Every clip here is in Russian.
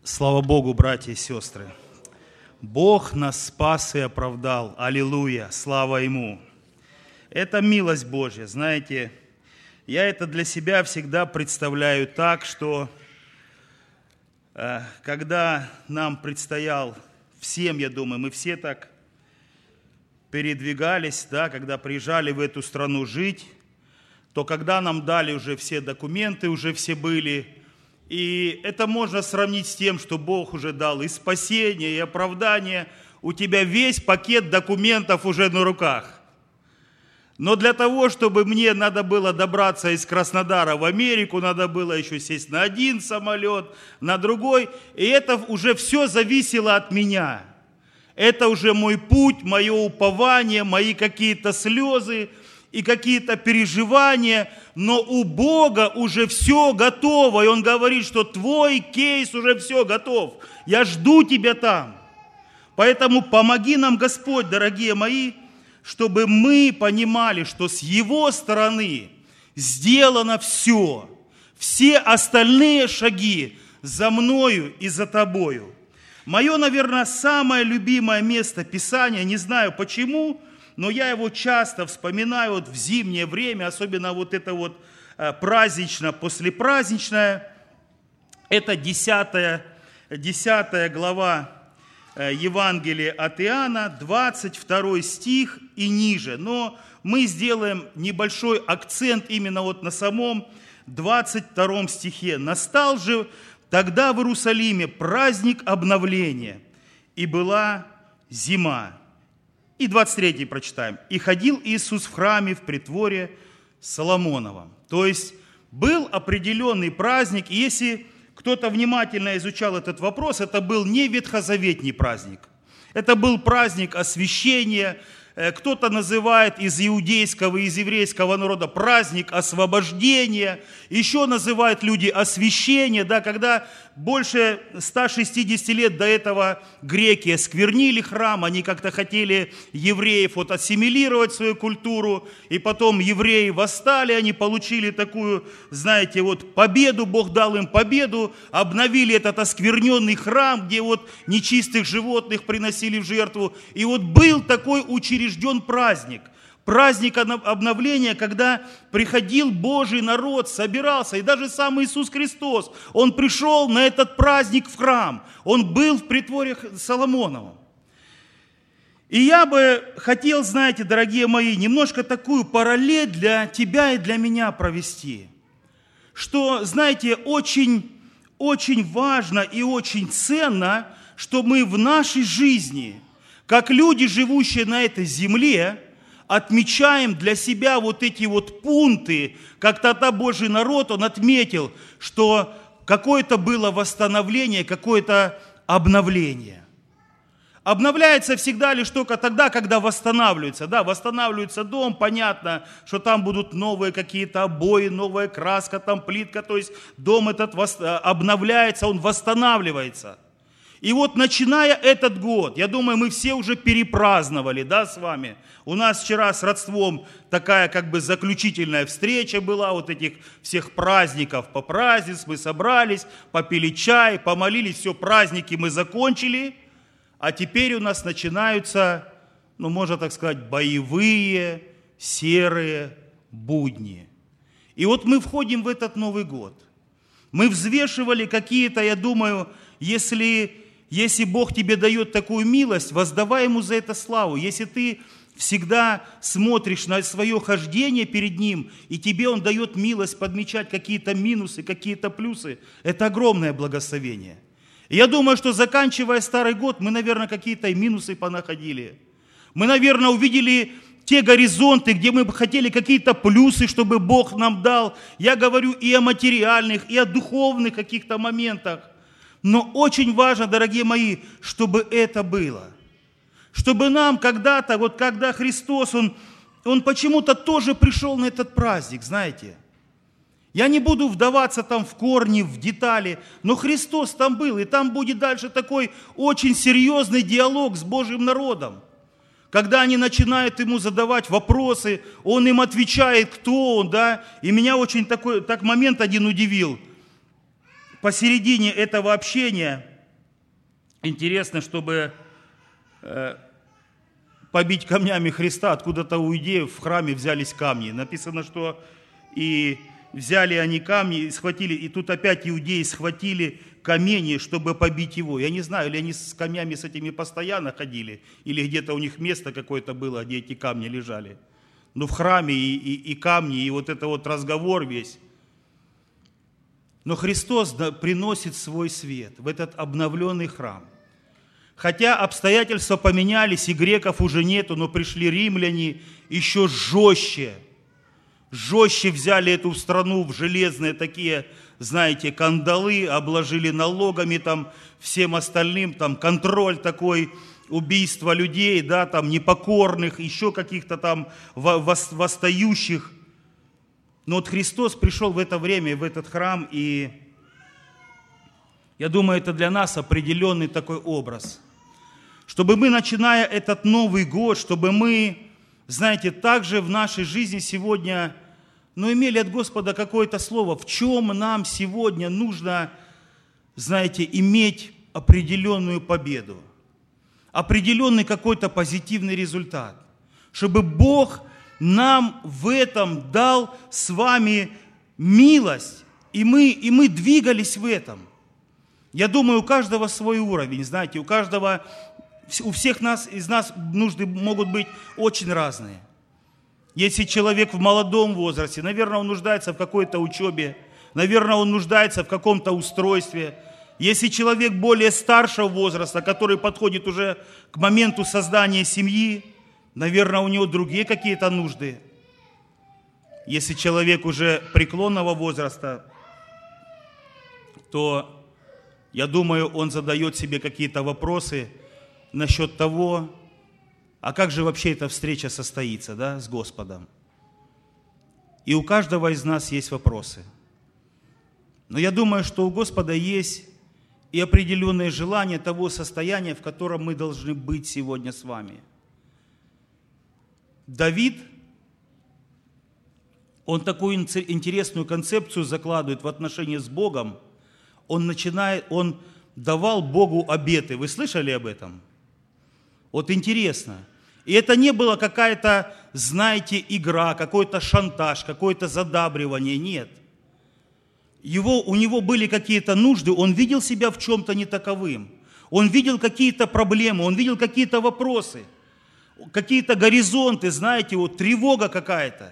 Слава Богу, братья и сестры! Бог нас спас и оправдал. Аллилуйя! Слава Ему! Это милость Божья. Знаете, я это для себя всегда представляю так, что когда нам предстоял всем, я думаю, мы все так передвигались, да, когда приезжали в эту страну жить, то когда нам дали уже все документы, уже все были, и это можно сравнить с тем, что Бог уже дал и спасение, и оправдание, у тебя весь пакет документов уже на руках. Но для того, чтобы мне надо было добраться из Краснодара в Америку, надо было еще сесть на один самолет, на другой, и это уже все зависело от меня. Это уже мой путь, мое упование, мои какие-то слезы и какие-то переживания, но у Бога уже все готово, и Он говорит, что твой кейс уже все готов, я жду тебя там. Поэтому помоги нам, Господь, дорогие мои, чтобы мы понимали, что с Его стороны сделано все, все остальные шаги за мною и за тобою. Мое, наверное, самое любимое место Писания, не знаю почему, но я его часто вспоминаю вот в зимнее время, особенно вот это вот празднично, послепраздничное. Это 10 глава Евангелия от Иоанна, 22 стих и ниже. Но мы сделаем небольшой акцент именно вот на самом 22 стихе. «Настал же тогда в Иерусалиме праздник обновления, и была зима». И 23 прочитаем. «И ходил Иисус в храме в притворе Соломоновом». То есть был определенный праздник, и если кто-то внимательно изучал этот вопрос, это был не ветхозаветний праздник. Это был праздник освящения. Кто-то называет из иудейского, из еврейского народа праздник освобождения. Еще называют люди освящение, да, когда больше 160 лет до этого греки осквернили храм, они как-то хотели евреев вот ассимилировать в свою культуру, и потом евреи восстали, они получили такую, знаете, вот победу, Бог дал им победу, обновили этот оскверненный храм, где вот нечистых животных приносили в жертву, и вот был такой учрежден праздник обновления, когда приходил Божий народ, собирался, и даже сам Иисус Христос, Он пришел на этот праздник в храм, Он был в притворе Соломоновом. И я бы хотел, знаете, дорогие мои, немножко такую параллель для тебя и для меня провести, что, знаете, очень, очень важно и очень ценно, что мы в нашей жизни, как люди, живущие на этой земле, отмечаем для себя вот эти вот пункты, как тогда Божий народ, он отметил, что какое-то было восстановление, какое-то обновление. Обновляется всегда лишь только тогда, когда восстанавливается. Да, восстанавливается дом, понятно, что там будут новые какие-то обои, новая краска, там плитка, то есть дом этот обновляется, он восстанавливается. И вот начиная этот год, я думаю, мы все уже перепраздновали, да, с вами. У нас вчера с родством такая как бы заключительная встреча была, вот этих всех праздников по празднику, мы собрались, попили чай, помолились, все, праздники мы закончили, а теперь у нас начинаются, ну, можно так сказать, боевые, серые будни. И вот мы входим в этот Новый год. Мы взвешивали какие-то, я думаю, если Бог тебе дает такую милость, воздавай Ему за это славу. Если ты всегда смотришь на свое хождение перед Ним, и тебе Он дает милость подмечать какие-то минусы, какие-то плюсы, это огромное благословение. И я думаю, что заканчивая старый год, мы, наверное, какие-то и минусы понаходили. Мы, наверное, увидели те горизонты, где мы бы хотели какие-то плюсы, чтобы Бог нам дал. Я говорю и о материальных, и о духовных каких-то моментах. Но очень важно, дорогие мои, чтобы это было. Чтобы нам когда-то, вот когда Христос, Он почему-то тоже пришел на этот праздник, знаете. Я не буду вдаваться там в корни, в детали, но Христос там был, и там будет дальше такой очень серьезный диалог с Божьим народом. Когда они начинают Ему задавать вопросы, Он им отвечает, кто Он, да. И меня очень так момент один удивил. Посередине этого общения интересно, чтобы побить камнями Христа, откуда-то у иудеев в храме взялись камни. Написано, что и взяли они камни, и схватили, и тут опять иудеи схватили камни, чтобы побить его. Я не знаю, или они с камнями с этими постоянно ходили, или где-то у них место какое-то было, где эти камни лежали. Но в храме и камни, и вот это вот разговор весь. Но Христос приносит свой свет в этот обновленный храм. Хотя обстоятельства поменялись, и греков уже нету, но пришли римляне еще жестче взяли эту страну в железные такие, знаете, кандалы, обложили налогами, там, всем остальным, там, контроль такой, убийство людей, да, там, непокорных, еще каких-то там восстающих. Но вот Христос пришел в это время, в этот храм, и я думаю, это для нас определенный такой образ. Чтобы мы, начиная этот Новый год, чтобы мы, знаете, также в нашей жизни сегодня, имели от Господа какое-то слово, в чем нам сегодня нужно, знаете, иметь определенную победу, определенный какой-то позитивный результат, чтобы Бог нам в этом дал с вами милость, и мы двигались в этом. Я думаю, у каждого свой уровень, знаете, у всех из нас нужды могут быть очень разные. Если человек в молодом возрасте, наверное, он нуждается в какой-то учебе, наверное, он нуждается в каком-то устройстве. Если человек более старшего возраста, который подходит уже к моменту создания семьи, наверное, у него другие какие-то нужды. Если человек уже преклонного возраста, то, я думаю, он задает себе какие-то вопросы насчет того, а как же вообще эта встреча состоится, да, с Господом. И у каждого из нас есть вопросы. Но я думаю, что у Господа есть и определенное желание того состояния, в котором мы должны быть сегодня с вами. Давид, он такую интересную концепцию закладывает в отношении с Богом. Он давал Богу обеты. Вы слышали об этом? Вот интересно. И это не было какая-то, знаете, игра, какой-то шантаж, какое-то задабривание. Нет. У него были какие-то нужды, он видел себя в чем-то не таковым. Он видел какие-то проблемы, он видел какие-то вопросы, какие-то горизонты, знаете, вот тревога какая-то.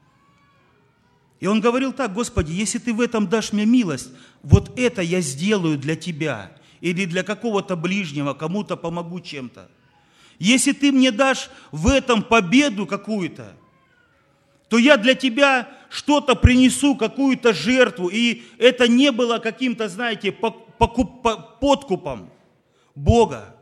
И он говорил так: Господи, если ты в этом дашь мне милость, вот это я сделаю для тебя или для какого-то ближнего, кому-то помогу чем-то. Если ты мне дашь в этом победу какую-то, то я для тебя что-то принесу, какую-то жертву. И это не было каким-то, знаете, подкупом Бога.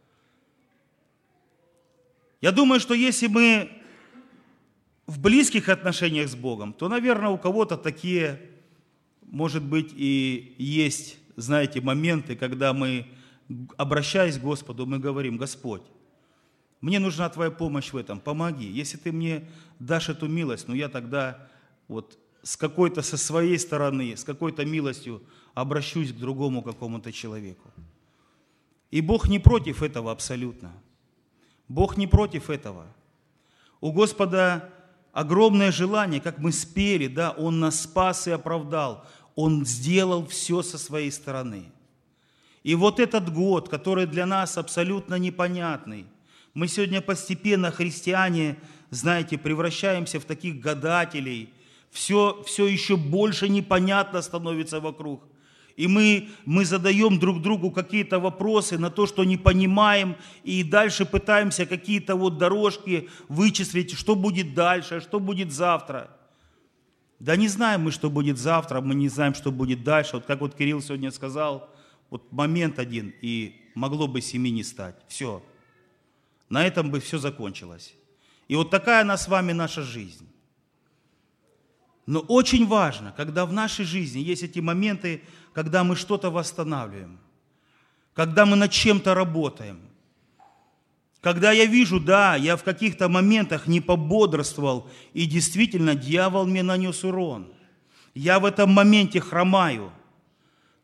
Я думаю, что если мы в близких отношениях с Богом, то, наверное, у кого-то такие, может быть, и есть, знаете, моменты, когда мы, обращаясь к Господу, мы говорим: Господь, мне нужна Твоя помощь в этом, помоги. Если Ты мне дашь эту милость, я тогда вот со своей стороны, с какой-то милостью обращусь к другому какому-то человеку. И Бог не против этого абсолютно. Бог не против этого. У Господа огромное желание, как мы спели, да, Он нас спас и оправдал. Он сделал все со своей стороны. И вот этот год, который для нас абсолютно непонятный, мы сегодня постепенно, христиане, знаете, превращаемся в таких гадателей. Все еще больше непонятно становится вокруг. И мы задаем друг другу какие-то вопросы на то, что не понимаем, и дальше пытаемся какие-то вот дорожки вычислить, что будет дальше, что будет завтра. Да не знаем мы, что будет завтра, мы не знаем, что будет дальше. Вот как вот Кирилл сегодня сказал, вот момент один, и могло бы семьи не стать. Все. На этом бы все закончилось. И вот такая она с вами наша жизнь. Но очень важно, когда в нашей жизни есть эти моменты, когда мы что-то восстанавливаем, когда мы над чем-то работаем, когда я вижу, да, я в каких-то моментах не пободрствовал, и действительно дьявол мне нанес урон. Я в этом моменте хромаю.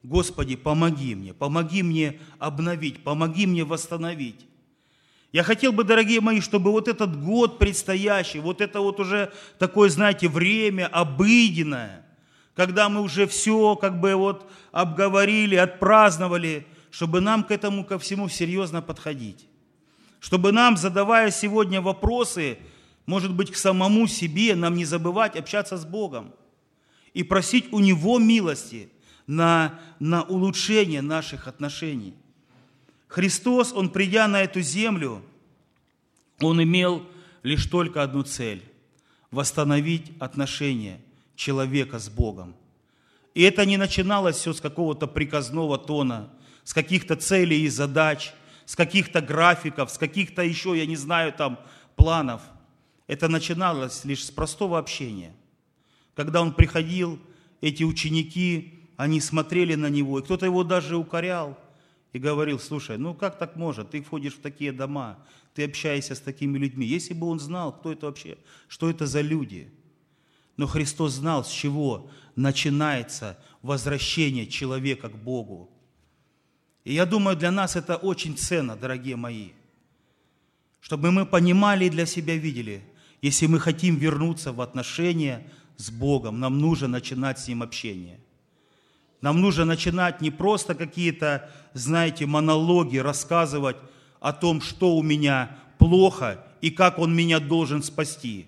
Господи, помоги мне обновить, помоги мне восстановить. Я хотел бы, дорогие мои, чтобы вот этот год предстоящий, вот это вот уже такое, знаете, время обыденное, когда мы уже все как бы вот обговорили, отпраздновали, чтобы нам к этому ко всему серьезно подходить. Чтобы нам, задавая сегодня вопросы, может быть, к самому себе, нам не забывать общаться с Богом и просить у Него милости на улучшение наших отношений. Христос, Он, придя на эту землю, Он имел лишь только одну цель – восстановить отношения человека с Богом. И это не начиналось все с какого-то приказного тона, с каких-то целей и задач, с каких-то графиков, с каких-то еще, я не знаю, там, планов. Это начиналось лишь с простого общения. Когда Он приходил, эти ученики, они смотрели на Него, и кто-то Его даже укорял и говорил: слушай, ну как так может? Ты входишь в такие дома, ты общаешься с такими людьми. Если бы Он знал, кто это вообще, что это за люди. Но Христос знал, с чего начинается возвращение человека к Богу. И я думаю, для нас это очень ценно, дорогие мои, чтобы мы понимали и для себя видели, если мы хотим вернуться в отношения с Богом, нам нужно начинать с Ним общение. Нам нужно начинать не просто какие-то, знаете, монологи рассказывать о том, что у меня плохо и как Он меня должен спасти.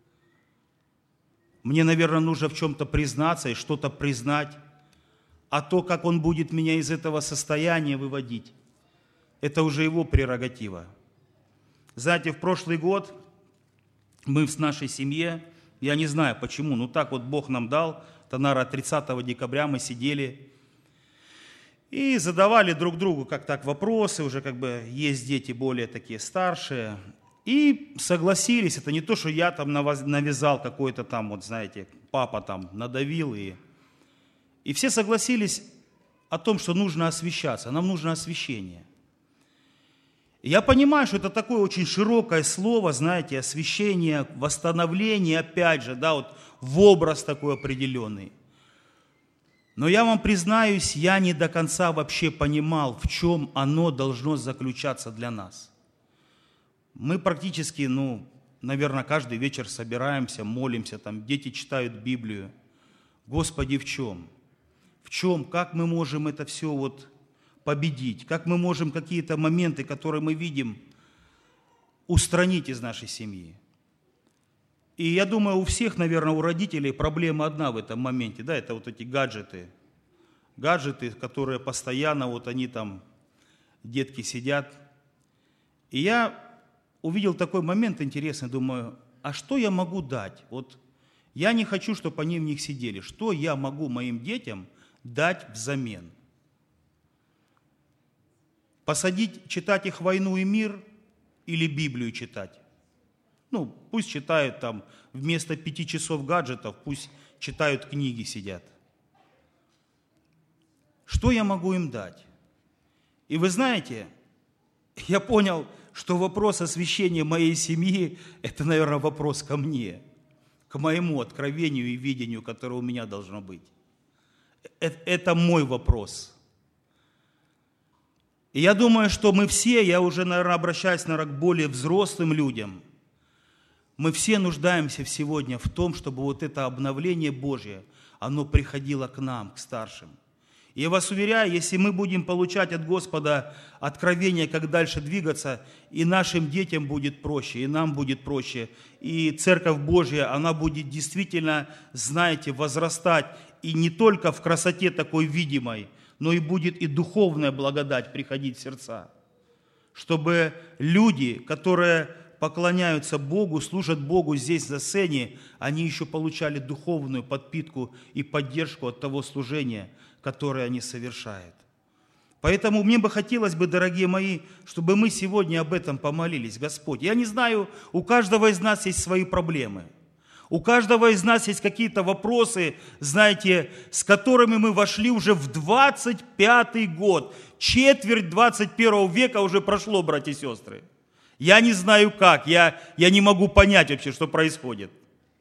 Мне, наверное, нужно в чем-то признаться и что-то признать, а то, как Он будет меня из этого состояния выводить, это уже Его прерогатива. Знаете, в прошлый год мы в нашей семье, я не знаю почему, но так вот Бог нам дал, это, наверное, 30 декабря мы сидели и задавали друг другу как так вопросы, уже как бы есть дети более такие старшие, и согласились, это не то, что я там навязал какой-то там, вот знаете, папа там надавил, и все согласились о том, что нужно освящаться, нам нужно освящение. И я понимаю, что это такое очень широкое слово, знаете, освящение, восстановление, опять же, да, вот в образ такой определенный. Но я вам признаюсь, я не до конца вообще понимал, в чем оно должно заключаться для нас. Мы практически, наверное, каждый вечер собираемся, молимся, там дети читают Библию. Господи, в чем? В чем? Как мы можем это все вот победить? Как мы можем какие-то моменты, которые мы видим, устранить из нашей семьи? И я думаю, у всех, наверное, у родителей проблема одна в этом моменте, да, это вот эти гаджеты. Гаджеты, которые постоянно, вот они там, детки сидят. И я увидел такой момент интересный, думаю, а что я могу дать? Вот я не хочу, чтобы они в них сидели. Что я могу моим детям дать взамен? Посадить, читать их «Войну и мир» или Библию читать? Пусть читают там, вместо 5 часов гаджетов, пусть читают книги, сидят. Что я могу им дать? И вы знаете, я понял, что вопрос освящения моей семьи, это, наверное, вопрос ко мне, к моему откровению и видению, которое у меня должно быть. Это мой вопрос. И я думаю, что мы все, я уже, наверное, обращаюсь, наверное, к более взрослым людям, мы все нуждаемся сегодня в том, чтобы вот это обновление Божье, оно приходило к нам, к старшим. И я вас уверяю, если мы будем получать от Господа откровение, как дальше двигаться, и нашим детям будет проще, и нам будет проще, и Церковь Божья, она будет действительно, знаете, возрастать, и не только в красоте такой видимой, но и будет и духовная благодать приходить в сердца. Чтобы люди, которые поклоняются Богу, служат Богу здесь на сцене, они еще получали духовную подпитку и поддержку от того служения, которое они совершают. Поэтому мне бы хотелось бы, дорогие мои, чтобы мы сегодня об этом помолились. Господь, я не знаю, у каждого из нас есть свои проблемы. У каждого из нас есть какие-то вопросы, знаете, с которыми мы вошли уже в 25-й год. Четверть 21 века уже прошло, братья и сестры. Я не знаю как, я не могу понять вообще, что происходит.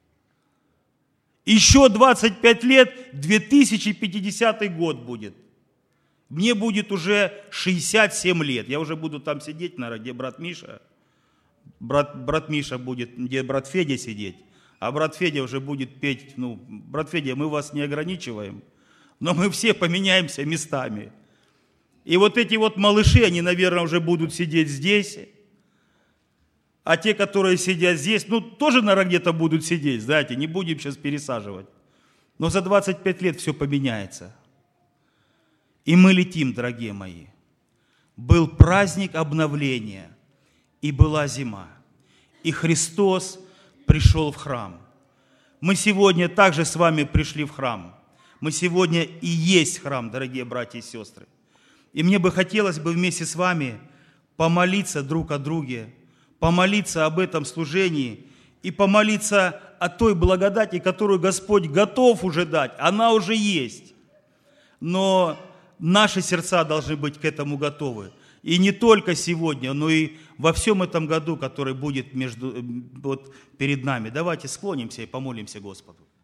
Еще 25 лет, 2050 год будет. Мне будет уже 67 лет. Я уже буду там сидеть, наверное, где брат Миша. Брат Миша будет, где брат Федя сидеть. А брат Федя уже будет петь. Брат Федя, мы вас не ограничиваем, но мы все поменяемся местами. И вот эти вот малыши, они, наверное, уже будут сидеть здесь. А те, которые сидят здесь, тоже, наверное, где-то будут сидеть, знаете, не будем сейчас пересаживать. Но за 25 лет все поменяется. И мы летим, дорогие мои. Был праздник обновления, и была зима. И Христос пришел в храм. Мы сегодня также с вами пришли в храм. Мы сегодня и есть храм, дорогие братья и сестры. И мне бы хотелось бы вместе с вами помолиться друг о друге, помолиться об этом служении и помолиться о той благодати, которую Господь готов уже дать. Она уже есть. Но наши сердца должны быть к этому готовы. И не только сегодня, но и во всем этом году, который будет перед нами. Давайте склонимся и помолимся Господу.